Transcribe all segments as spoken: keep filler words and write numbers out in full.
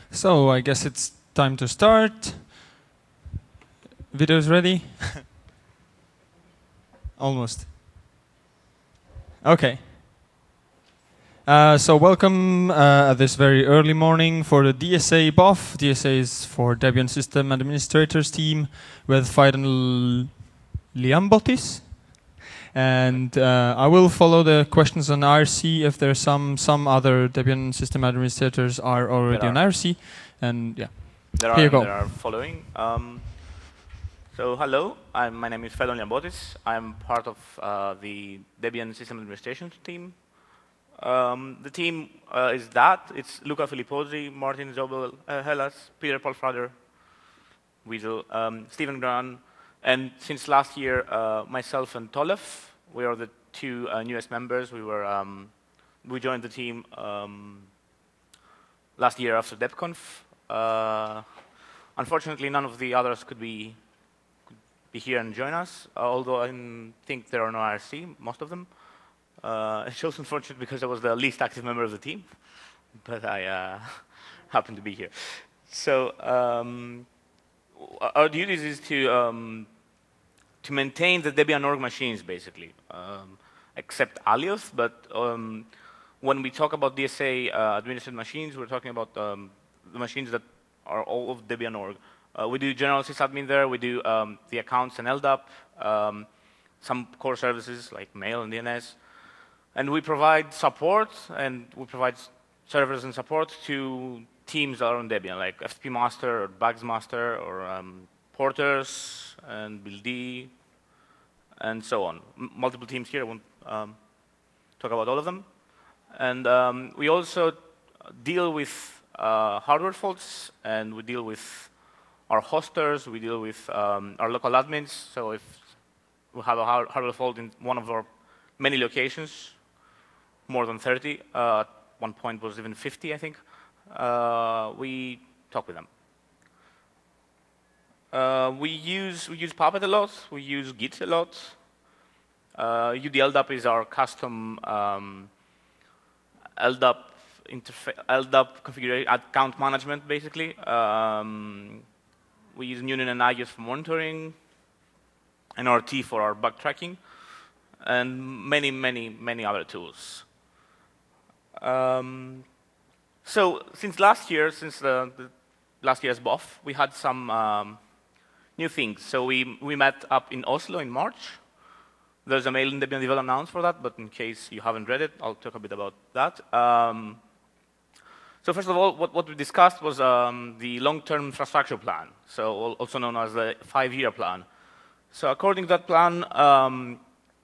So I guess it's time to start. Video's ready? Almost. Okay. Uh, so welcome uh, at this very early morning for the D S A B O F. D S A is for Debian System Administrators team with Faidan Liambotis. And uh, I will follow the questions on I R C if there are some some other Debian System Administrators are already are. on I R C. And yeah, there here are, you go. There are following. Um, so hello, I'm, my name is Faidan Liambotis. I'm part of uh, the Debian System Administration team. Um, the team uh, is that. It's Luca Filipposi, Martin Zobel, uh, Hellas, Peter Paul Frader, Weasel, um, Stephen Gran, and since last year, uh, myself and Tolef. We are the two uh, newest members. We were um, we joined the team um, last year after DebConf. Uh, unfortunately, none of the others could be could be here and join us. Uh, although I think there are no I R C, most of them. Uh, it shows unfortunate because I was the least active member of the team, but I uh, happen to be here. So um, our duties is to um, to maintain the Debian org machines, basically, um, except Alias. But um, when we talk about D S A uh, administered machines, we're talking about um, the machines that are all of Debian org. Uh, we do general sysadmin there. We do um, the accounts and L D A P, um, some core services like mail and D N S. And we provide support, and we provide servers and support to teams that are on Debian, like F T P master or Bugs master or um, porters and build, and so on. M multiple teams here. I won't um, talk about all of them. And um, we also deal with uh, hardware faults, and we deal with our hosters. We deal with um, our local admins. So if we have a hardware fault in one of our many locations, more than thirty, uh, at one point was even fifty, I think, uh, we talk with them. Uh, we use we use Puppet a lot. We use Git a lot. Uh, U D L D A P is our custom um, L D A P interface, L D A P configuration account management, basically. Um, we use Munin and Nagios for monitoring, and R T for our bug tracking, and many, many, many other tools. Um, so since last year, since the, the last year's B O F, we had some um, new things. So we, we met up in Oslo in March. There's a mail in Debian Devel announced for that, but in case you haven't read it, I'll talk a bit about that. Um, so first of all, what, what we discussed was um, the long-term infrastructure plan, so also known as the five-year plan. So according to that plan, um,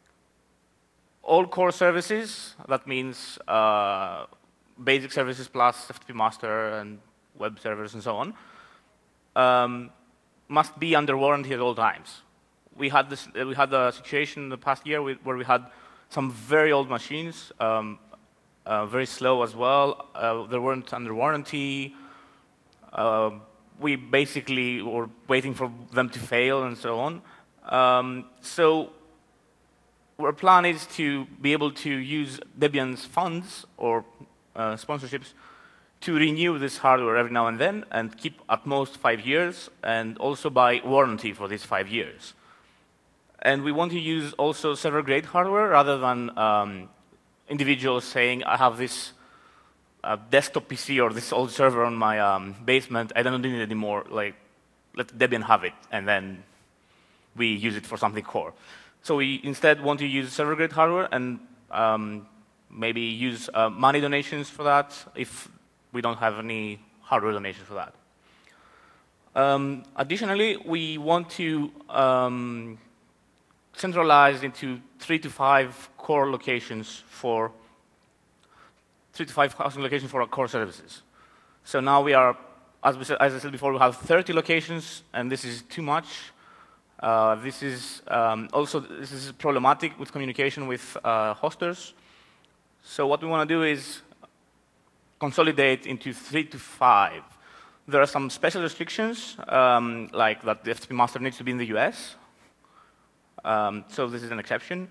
all core services, that means uh, basic services plus F T P master and web servers and so on, um, must be under warranty at all times. We had this, uh, we had a situation in the past year where we had some very old machines, um, uh, very slow as well. Uh, they weren't under warranty. Uh, we basically were waiting for them to fail and so on. Um, so our plan is to be able to use Debian's funds or uh, sponsorships to renew this hardware every now and then and keep at most five years and also buy warranty for these five years. And we want to use also server-grade hardware rather than um, individuals saying, I have this uh, desktop P C or this old server on my um, basement, I don't need it anymore. Like, let Debian have it, and then we use it for something core. So we instead want to use server-grade hardware and um, maybe use uh, money donations for that if we don't have any hardware donations for that. Um, additionally, we want to um, centralize into three to five core locations for three to five housing locations for our core services. So now we are, as, we said, as I said before, we have thirty locations, and this is too much. Uh, this is um, also this is problematic with communication with uh, hosters. So what we want to do is consolidate into three to five. There are some special restrictions, um, like that the F T P master needs to be in the U S. Um, so this is an exception.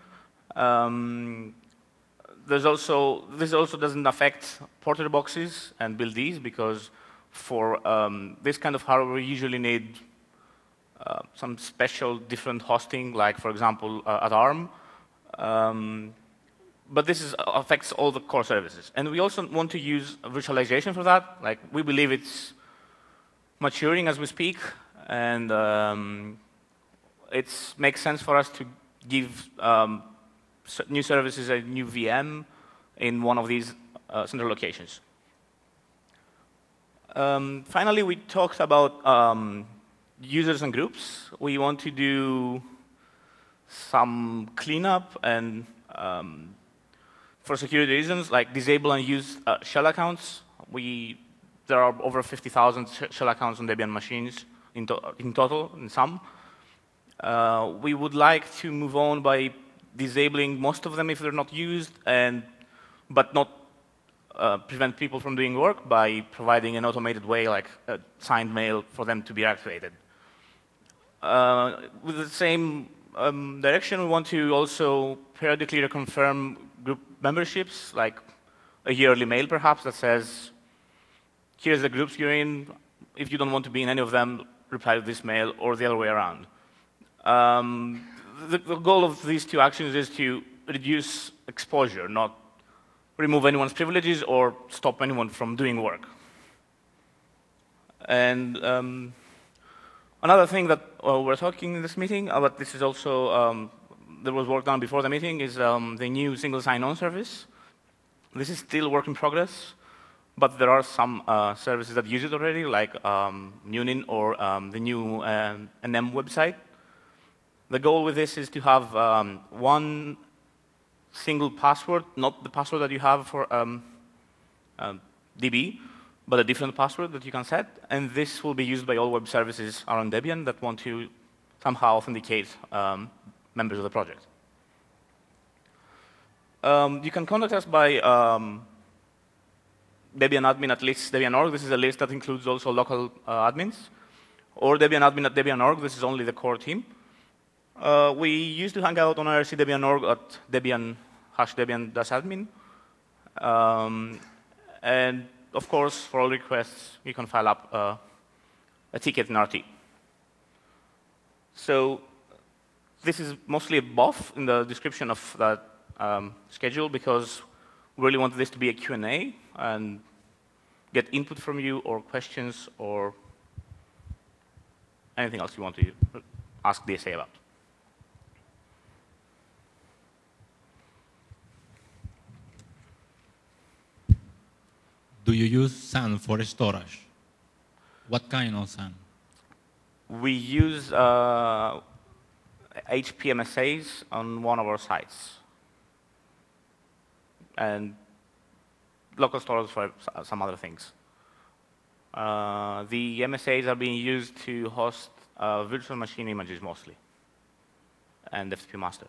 Um, there's also this also doesn't affect porter boxes and buildees because For um, this kind of hardware, we usually need uh, some special different hosting, like, for example, uh, at ARM. Um, but this is, affects all the core services. And we also want to use virtualization for that. Like, we believe it's maturing as we speak, and um, it makes sense for us to give um, new services a new V M in one of these uh, central locations. Um, finally, we talked about um, users and groups. We want to do some cleanup and um, for security reasons, like disable and use uh, shell accounts. We, there are over fifty thousand sh shell accounts on Debian machines in, to in total, in some. Uh, we would like to move on by disabling most of them if they're not used, and but not uh, prevent people from doing work by providing an automated way, like a signed mail, for them to be activated. Uh, with the same um, direction, we want to also periodically reconfirm group memberships, like a yearly mail, perhaps, that says, here's the groups you're in. If you don't want to be in any of them, reply to this mail, or the other way around. Um, the, the goal of these two actions is to reduce exposure, not remove anyone's privileges or stop anyone from doing work. And um, another thing that uh, we're talking in this meeting, uh, but this is also, um, there was work done before the meeting, is um, the new single sign-on service. This is still work in progress, but there are some uh, services that use it already, like um, Munin or um, the new uh, N M website. The goal with this is to have um, one single password, not the password that you have for um, uh, D B, but a different password that you can set, and this will be used by all web services around Debian that want to somehow authenticate um, members of the project. Um, you can contact us by um, Debian admin at lists dot debian dot org. This is a list that includes also local uh, admins, or Debian admin at debian dot org. This is only the core team. Uh, we used to hang out on I R C Debian dot org at debian hash debian dash admin. Um, and of course, for all requests, you can file up uh, a ticket in R T. So this is mostly a B O F in the description of that um, schedule, because we really want this to be a Q and A and get input from you or questions or anything else you want to ask D S A about. Do you use SAN for storage? What kind of SAN? We use uh, H P M S As on one of our sites, and local storage for some other things. Uh, the M S As are being used to host uh, virtual machine images mostly, and F T P master.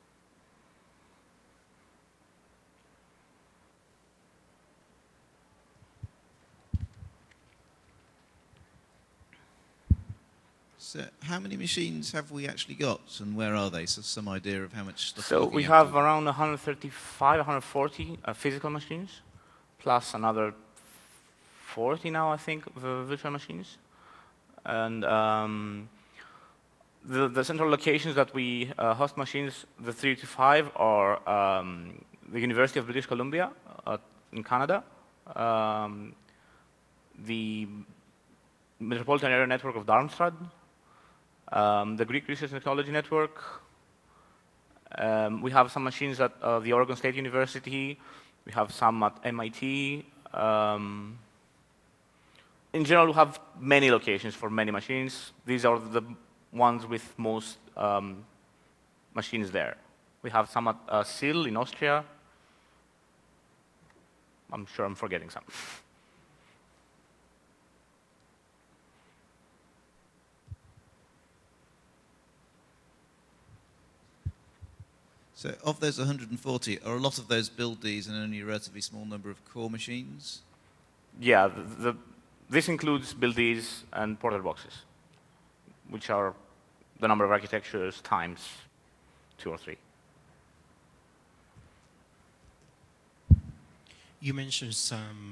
So how many machines have we actually got, and where are they? So some idea of how much stuff. So we have around one hundred thirty-five, one hundred forty uh, physical machines, plus another forty now, I think, of virtual machines. And um, the, the central locations that we uh, host machines, the three to five, are um, the University of British Columbia uh, in Canada, um, the Metropolitan Area Network of Darmstadt, um, the Greek Research and Technology Network. Um, we have some machines at uh, the Oregon State University. We have some at M I T. Um, in general, we have many locations for many machines. These are the ones with most um, machines there. We have some at uh, S I L in Austria. I'm sure I'm forgetting some. So of those one hundred forty, are a lot of those buildies and only a relatively small number of core machines? Yeah, the, the, this includes buildies and porter boxes, which are the number of architectures times two or three. You mentioned some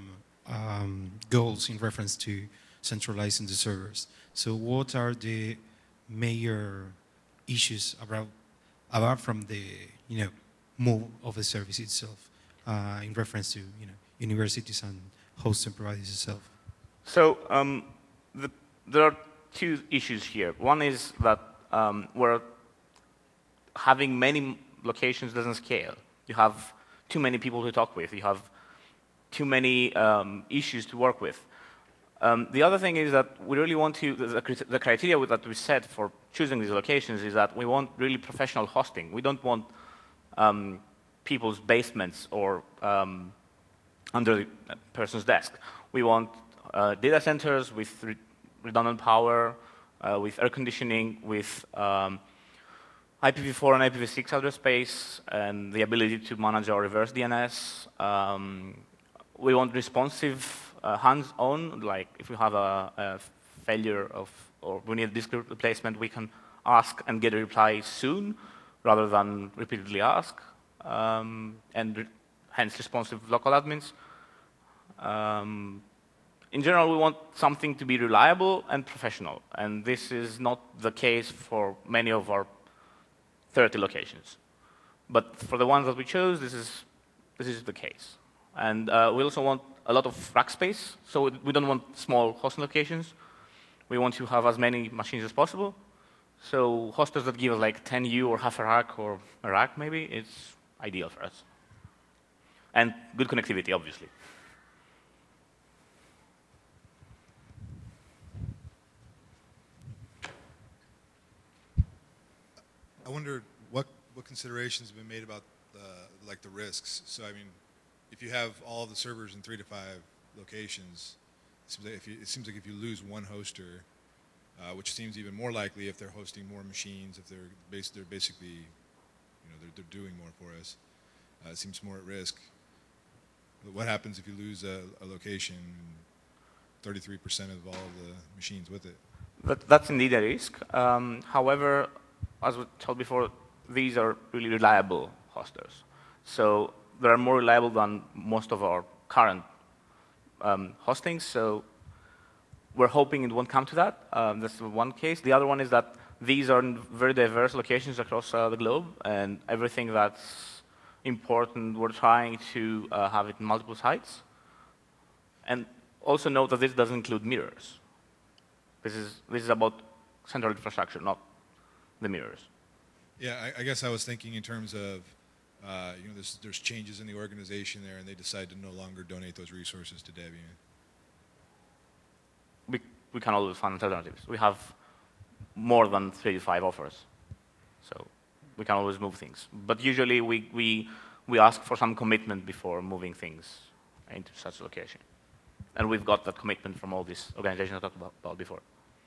um, goals in reference to centralizing the servers. So what are the major issues about, apart from the you know, move of the service itself uh, in reference to you know, universities and hosting providers itself? So um, the, there are two issues here. One is that um, we're having many locations doesn't scale. You have too many people to talk with. You have too many um, issues to work with. Um, the other thing is that we really want to, the, the criteria that we set for choosing these locations is that we want really professional hosting. We don't want um, people's basements or um, under the person's desk. We want uh, data centers with re redundant power, uh, with air conditioning, with um, I P v four and I P v six address space, and the ability to manage our reverse D N S. Um, we want responsive uh, hands-on, like if we have a, a failure of, or we need a disk replacement, we can ask and get a reply soon, rather than repeatedly ask, um, and re hence responsive local admins. Um, in general, we want something to be reliable and professional, and this is not the case for many of our thirty locations. But for the ones that we chose, this is, this is the case. And uh, we also want a lot of rack space, so we don't want small hosting locations. We want to have as many machines as possible. So hosters that give us like ten U or half a rack or a rack maybe, it's ideal for us. And good connectivity, obviously. I wonder what, what considerations have been made about the, like the risks. So I mean, if you have all the servers in three to five locations, it seems like if you, it seems like if you lose one hoster, uh, which seems even more likely if they're hosting more machines, if they're, bas they're basically, you know, they're, they're doing more for us, uh, it seems more at risk. But what happens if you lose a, a location, thirty-three percent of all the machines with it? That, that's indeed a risk. Um, however, as we told before, these are really reliable hosters. So they're more reliable than most of our current um, hostings. So we're hoping it won't come to that. Um, that's one case. The other one is that these are in very diverse locations across uh, the globe, and everything that's important, we're trying to uh, have it in multiple sites. And also note that this doesn't include mirrors. This is, this is about central infrastructure, not the mirrors. Yeah, I, I guess I was thinking in terms of, uh, you know, there's, there's changes in the organization there, and they decide to no longer donate those resources to Debian. We, we can always find alternatives. We have more than three to five offers, so we can always move things. But usually we, we, we ask for some commitment before moving things into such a location. And we've got that commitment from all these organizations I talked about, about before.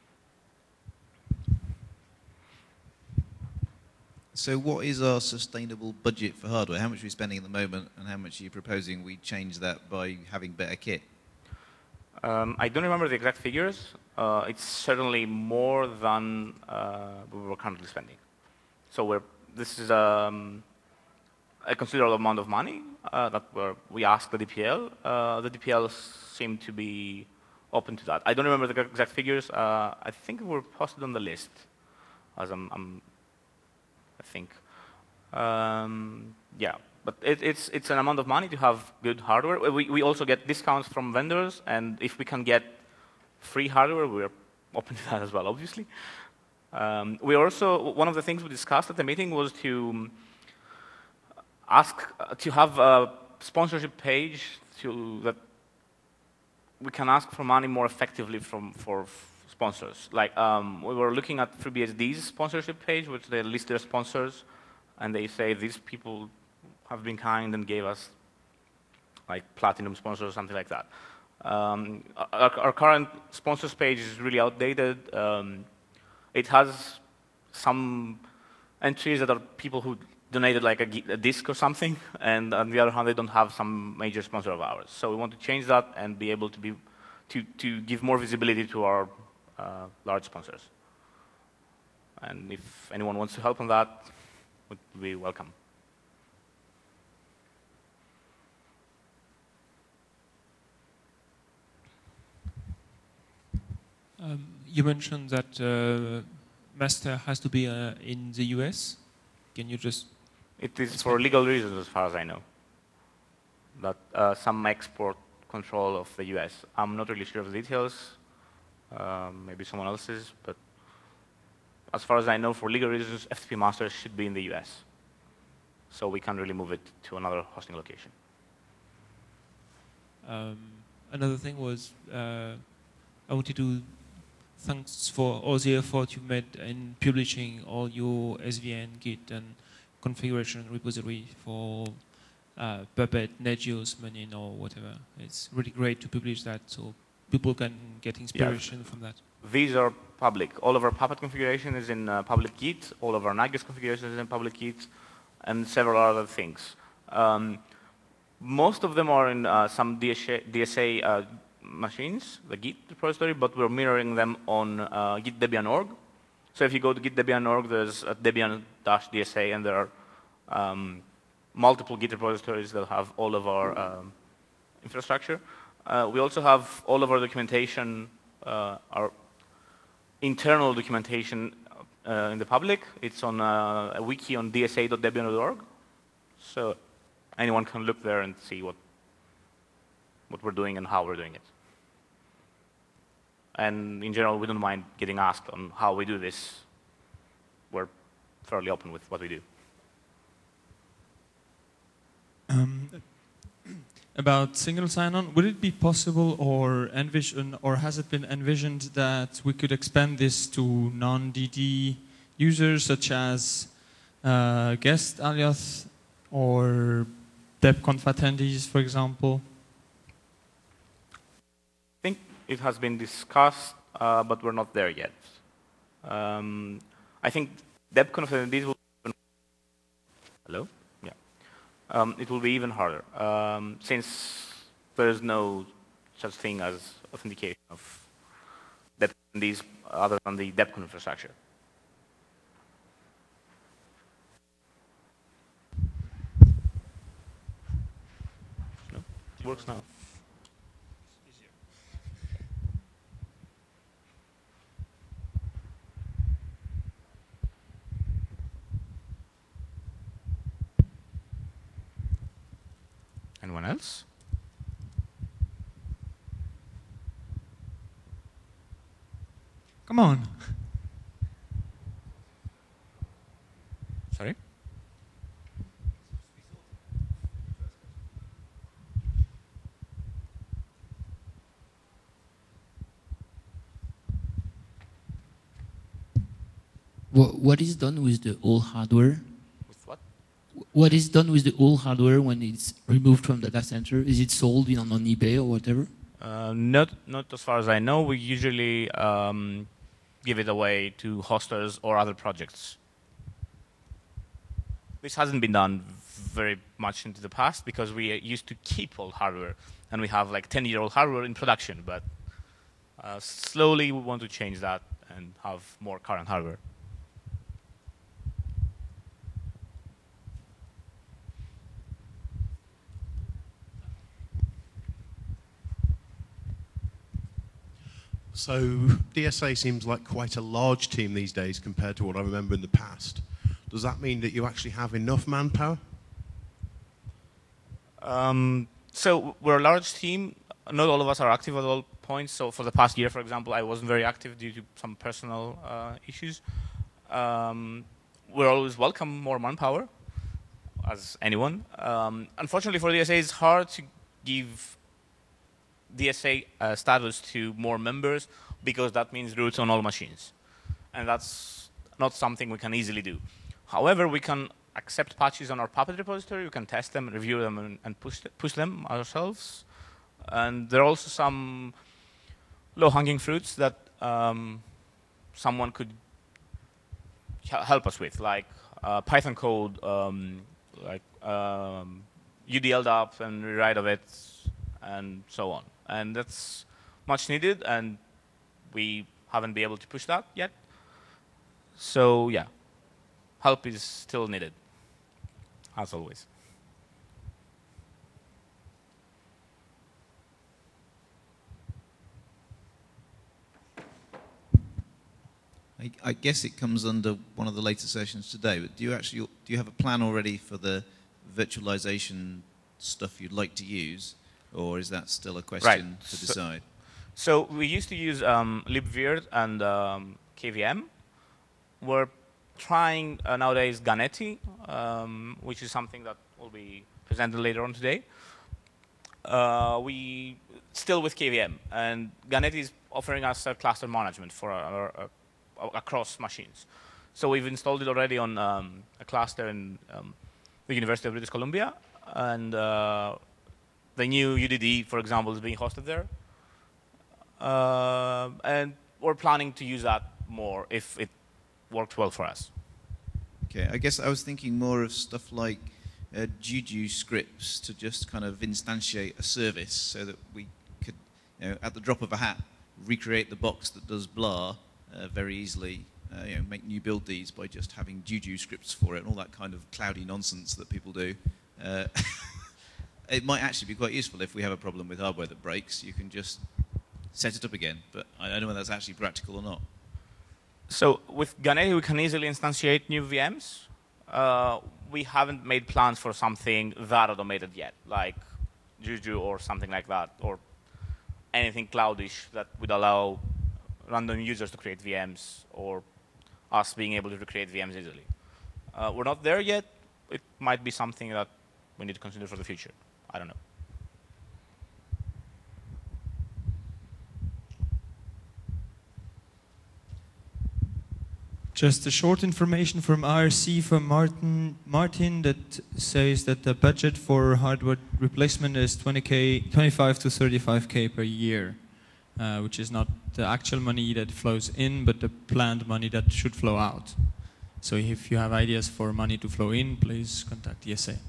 So what is our sustainable budget for hardware? How much are we spending at the moment, and how much are you proposing we change that by having better kit? Um, I don't remember the exact figures. Uh, it's certainly more than uh, we were currently spending. So we're, this is um, a considerable amount of money uh, that we're, we asked the D P L. Uh, the D P L seem to be open to that. I don't remember the exact figures. Uh, I think we're posted on the list, as I'm, I'm I think. Um, yeah, but it, it's, it's an amount of money to have good hardware. We, we also get discounts from vendors, and if we can get free hardware, we're open to that as well, obviously. Um, we also, one of the things we discussed at the meeting was to ask, uh, to have a sponsorship page to, that we can ask for money more effectively from, for sponsors. Like, um, we were looking at FreeBSD's sponsorship page, which they list their sponsors, and they say these people have been kind and gave us like platinum sponsors or something like that. Um, our, our current sponsors page is really outdated. Um, it has some entries that are people who donated like a, a disc or something, and on the other hand, they don't have some major sponsor of ours. So we want to change that and be able to be to to give more visibility to our uh, large sponsors. And if anyone wants to help on that, would be welcome. Um, you mentioned that uh, master has to be uh, in the U S. Can you just... It is for legal reasons, as far as I know. That uh, some export control of the U S. I'm not really sure of the details. Um, maybe someone else is, but as far as I know, for legal reasons, F T P masters should be in the U S. So we can't really move it to another hosting location. Um, another thing was, uh, I wanted to thanks for all the effort you made in publishing all your S V N, Git, and configuration repository for uh, Puppet, Negios, Menin, or whatever. It's really great to publish that so people can get inspiration Yeah. from that. These are public. All of our Puppet configuration is in uh, public Git. All of our Nagios configuration is in public Git, and several other things. Um, most of them are in uh, some D S A, D S A uh, machines, the Git repository, but we're mirroring them on uh, git debian dot org. So if you go to git debian dot org, there's a debian-D S A, and there are um, multiple Git repositories that have all of our um, infrastructure. Uh, we also have all of our documentation, uh, our internal documentation uh, in the public. It's on uh, a wiki on d s a dot debian dot org. So anyone can look there and see what, what we're doing and how we're doing it. And in general, we don't mind getting asked on how we do this. We're fairly open with what we do. Um, about single sign-on, would it be possible or envision, or has it been envisioned that we could expand this to non-D D users, such as uh, guest alias or DebConf attendees, for example? I think it has been discussed, uh, but we're not there yet. Um, I think DebConf attendees will. Hello. Um, it will be even harder, um, since there is no such thing as authentication of DebConf attendees other than the DebConf infrastructure. No? It works now. Anyone else? Come on. Sorry? What, what is done with the old hardware? With what? What is done with the old hardware when it's removed from the data center? Is it sold in, on eBay or whatever? Uh, not, not as far as I know. We usually um, give it away to hosters or other projects. This hasn't been done very much into the past because we used to keep old hardware, and we have like ten-year-old hardware in production. But uh, slowly we want to change that and have more current hardware. So D S A seems like quite a large team these days compared to what I remember in the past. Does that mean that you actually have enough manpower? Um, so we're a large team. Not all of us are active at all points. So for the past year, for example, I wasn't very active due to some personal uh, issues. Um, we're always welcome more manpower, as anyone. Um, unfortunately for D S A, it's hard to give D S A uh, status to more members because that means root on all machines. And that's not something we can easily do. However, we can accept patches on our Puppet repository, we can test them, review them, and, and push, th push them ourselves. And there are also some low-hanging fruits that um, someone could help us with, like uh, Python code, um, like um, U D L D A P and rewrite of it, and so on. And that's much needed, and we haven't been able to push that yet. So yeah, help is still needed, as always. I, I guess it comes under one of the later sessions today, but do you actually do you have a plan already for the virtualization stuff you'd like to use, or is that still a question Right. to So- decide? So we used to use um, libvirt and um, K V M. We're trying uh, nowadays Ganeti, um, which is something that will be presented later on today. Uh, we still with K V M, and Ganeti is offering us a cluster management for our, our, our, across machines. So we've installed it already on um, a cluster in um, the University of British Columbia, and uh, the new U D D, for example, is being hosted there. Uh, and we're planning to use that more if it worked well for us. Okay, I guess I was thinking more of stuff like uh, Juju scripts to just kind of instantiate a service so that we could, you know, at the drop of a hat, recreate the box that does blah uh, very easily. Uh, you know, make new build these by just having Juju scripts for it and all that kind of cloudy nonsense that people do. Uh, it might actually be quite useful if we have a problem with hardware that breaks. You can just set it up again, but I don't know whether that's actually practical or not. So with Ganeti, we can easily instantiate new V Ms. Uh, we haven't made plans for something that automated yet, like Juju or something like that, or anything cloudish that would allow random users to create V Ms or us being able to recreate V Ms easily. Uh, we're not there yet. It might be something that we need to consider for the future. I don't know. Just a short information from I R C from Martin, Martin that says that the budget for hardware replacement is twenty K, twenty-five to thirty-five K per year, uh, which is not the actual money that flows in, but the planned money that should flow out. So if you have ideas for money to flow in, please contact D S A.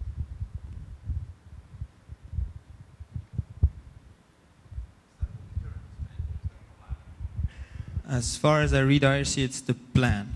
As far as I read I R C, it's the plan.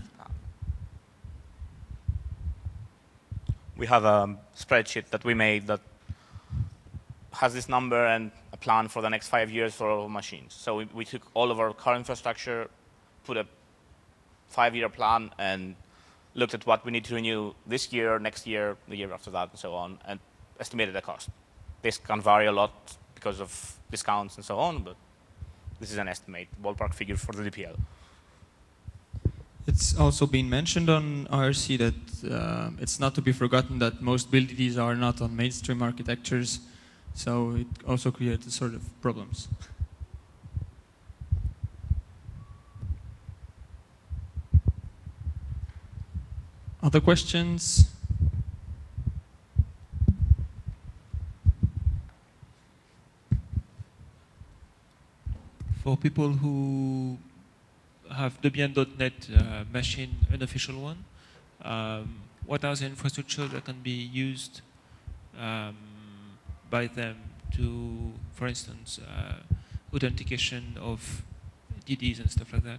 We have a spreadsheet that we made that has this number and a plan for the next five years for all machines. So we, we took all of our current infrastructure, put a five-year plan, and looked at what we need to renew this year, next year, the year after that, and so on, and estimated the cost. This can vary a lot because of discounts and so on, but this is an estimate, ballpark figure for the D P L. It's also been mentioned on I R C that uh, it's not to be forgotten that most build D Ds are not on mainstream architectures, so it also creates sort of problems. Other questions? For people who have Debian dot net uh, machine, an official one, um, what are the infrastructure that can be used um, by them to, for instance, uh, authentication of D Ds and stuff like that?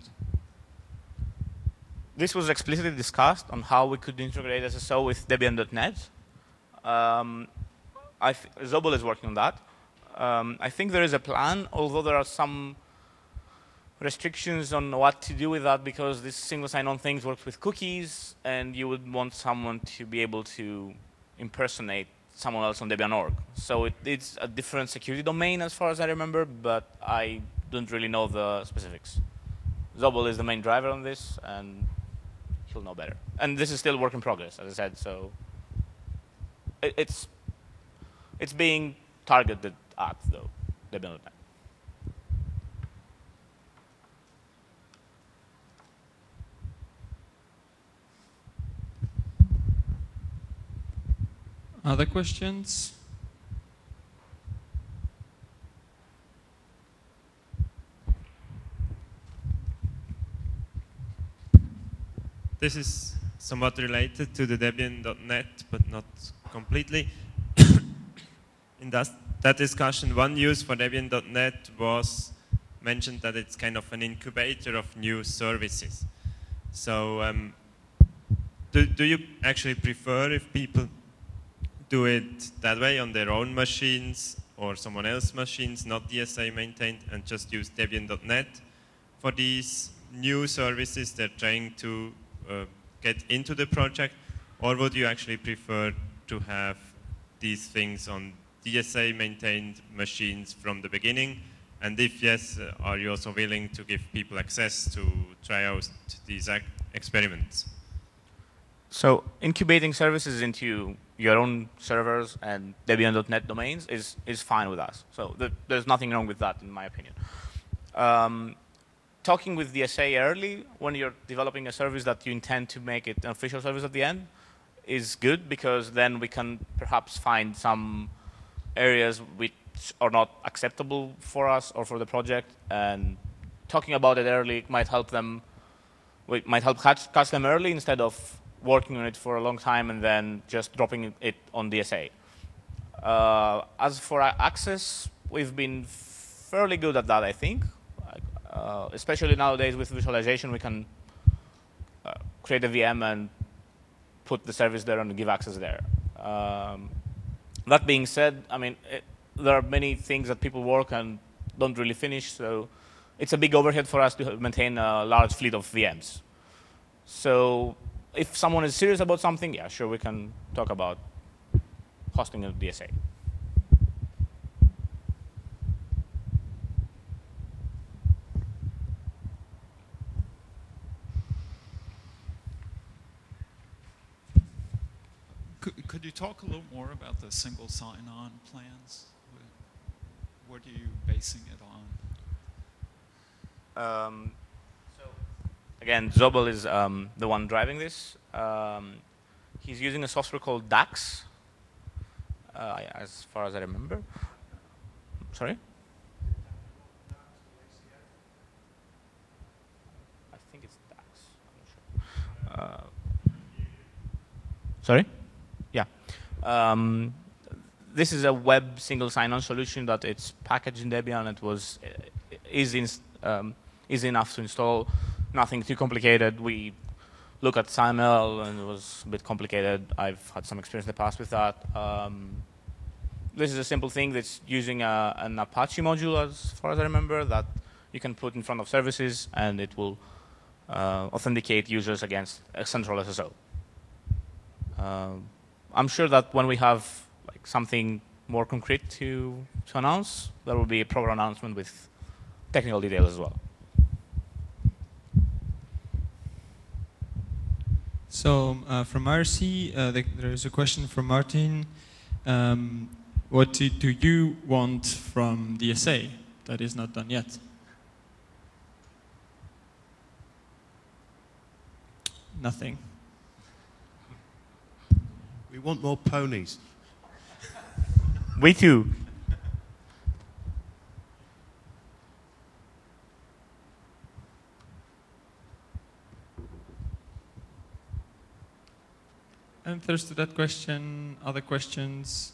This was explicitly discussed on how we could integrate S S O with Debian dot net. Um, I Zobel is working on that. Um, I think there is a plan, although there are some restrictions on what to do with that because this single sign-on thing works with cookies, and you would want someone to be able to impersonate someone else on Debian dot org. So it, it's a different security domain as far as I remember, but I don't really know the specifics. Zobel is the main driver on this, and he'll know better. And this is still work in progress, as I said, so it, it's, it's being targeted at, though, Debian dot net. Other questions? This is somewhat related to the Debian dot net, but not completely. In that, that discussion, one use for Debian dot net was mentioned that it's kind of an incubator of new services. So um, do, do you actually prefer if people do it that way on their own machines or someone else's machines, not D S A maintained, and just use Debian dot net for these new services they're trying to uh, get into the project, or would you actually prefer to have these things on D S A maintained machines from the beginning? And if yes, uh, are you also willing to give people access to try out these ac experiments? So incubating services into your own servers and Debian dot net domains is, is fine with us. So th there's nothing wrong with that, in my opinion. Um, talking with D S A early, when you're developing a service that you intend to make it an official service at the end, is good, because then we can perhaps find some areas which are not acceptable for us or for the project, and talking about it early might help them, might help catch, catch them early instead of working on it for a long time and then just dropping it on D S A. Uh, as for access, we've been fairly good at that, I think. Uh, especially nowadays with visualization, we can uh, create a V M and put the service there and give access there. Um, that being said, I mean, it, there are many things that people work and don't really finish, so it's a big overhead for us to maintain a large fleet of V Ms. So if someone is serious about something, yeah, sure, we can talk about hosting a D S A. Could, could you talk a little more about the single sign-on plans? What are you basing it on? Um, so again, Zobel is um, the one driving this. Um, he's using a software called DAX, uh, as far as I remember. Sorry? I think it's DAX. I'm not sure. Uh, sorry? Yeah. Um, this is a web single sign-on solution that it's packaged in Debian. It was uh, easy, in, um, easy enough to install, nothing too complicated. We look at S A M L and it was a bit complicated. I've had some experience in the past with that. Um, this is a simple thing that's using a, an Apache module, as far as I remember, that you can put in front of services, and it will uh, authenticate users against a central S S O. Um, I'm sure that when we have like something more concrete to, to announce, there will be a proper announcement with technical details as well. So uh, from R C, uh, the, there is a question from Martin. Um, what do, do you want from D S A that is not done yet? Nothing. We want more ponies. We too. Answers to that question, other questions?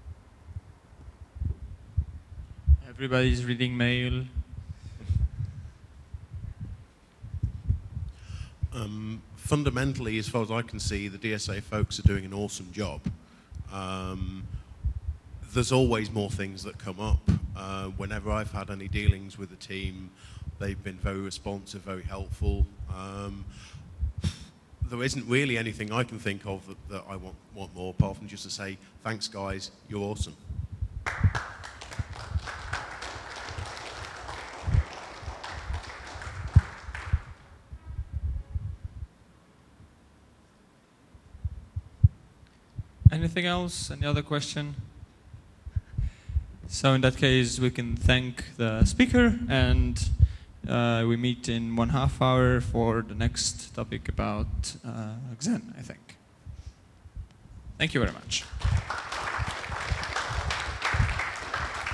Everybody's reading mail. Um, fundamentally, as far as I can see, the D S A folks are doing an awesome job. Um, there's always more things that come up. Uh, whenever I've had any dealings with the team, they've been very responsive, very helpful. Um, there isn't really anything I can think of that, that I want, want more, apart from just to say, thanks guys, you're awesome. Anything else? Any other question? So in that case, we can thank the speaker, and uh, we meet in one half hour for the next topic about uh, Xen, I think. Thank you very much.